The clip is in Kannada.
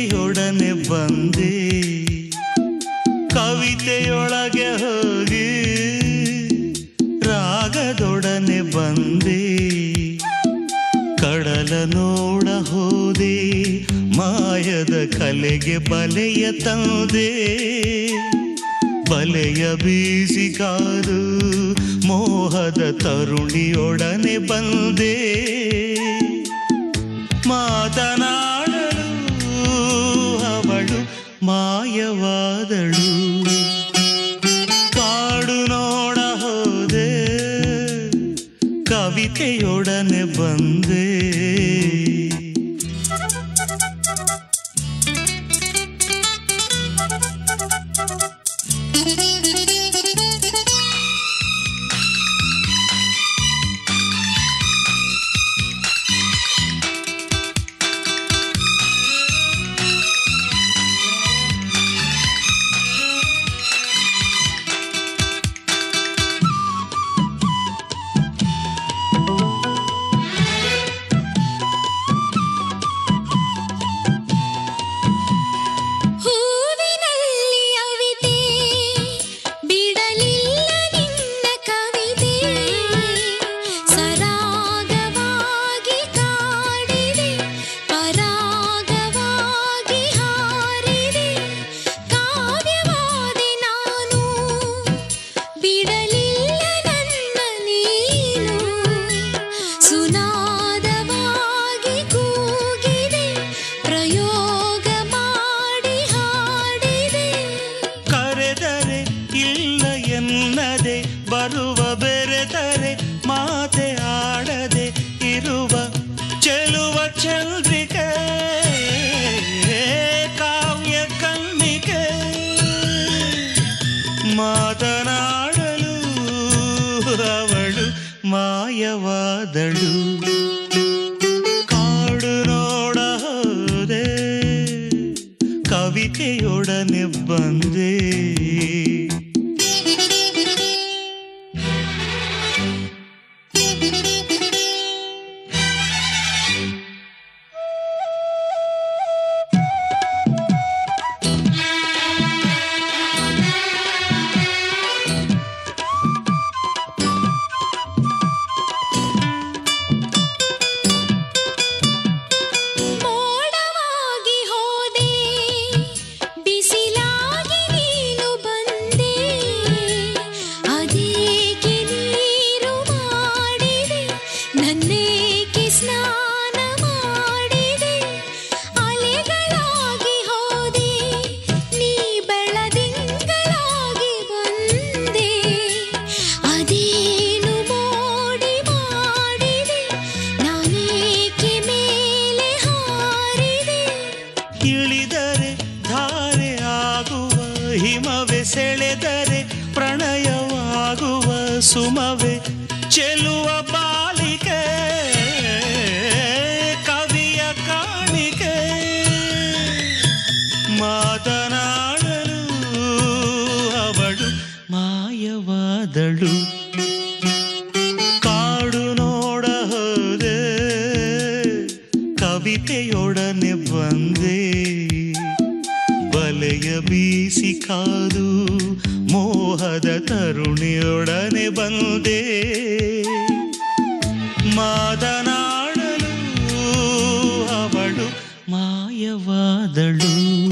ಕವಿತೆಯೊಡನೆ ಬಂದೆ, ಕವಿತೆಯೊಳಗೆ ಹೋಗಿ ರಾಗದೊಡನೆ ಬಂದೆ, ಕಡಲ ನೋಡ ಹೋದೆ, ಮಾಯದ ಕಲೆಗೆ ಬಲೆಯ ತಂದೆ, ಬಲೆಯ ಬೀಸಿ ಕಾದು ಮೋಹದ ತರುಣಿಯೊಡನೆ ಬಂದೆ, ಮಾತನಾಡಲು ಅವಳು ಮಾಯವಾದಳು, ಕಾಡು ನೋಡ ಹೋದೆ, ಕವಿತೆಯೊಡನೆ ಬಂದೆ. ಬರುವ ಬೆರೆತರೆ ಮಾತೆ ಆಡದೆ ಇರುವ ಚೆಲುವ ಚಂದ್ರಿಕೆ, ಕಾವ್ಯ ಕನ್ನಿಕೆ, ಮಾತನಾಡಲು ಅವಳು ಮಾಯವಾದಳು, ಕಾಡು ನೋಡ ಹೋದೆ, ಕವಿತೆಯೊಡನೆ ಬಂದೆ. ಇಳಿದರೆ ಧಾರೆ ಆಗುವ ಹಿಮವೇ, ಸೆಳೆದರೆ ಪ್ರಣಯವಾಗುವ ಸುಮವೇ, ಚೆಲುವ ಬಾಲಿಕೆ, ಕವಿಯ ಕಾಣಿಕೆ, ಮಾತನಾಡಲು ಅವಳು ಮಾಯವಾದಳು, ಕಾಡು ನೋಡ ಹೋದೆ, ಕವಿತೆಯೊಡನೆ ಬಂದೆ, ಬಲೆಯ ಬೀಸಿ ಕಾದು ಮೋಹದ ತರುಣಿಯೊಡನೆ ಬಂದೆ, ಮಾತನಾಡಲು ಅವಳು ಮಾಯವಾದಳು.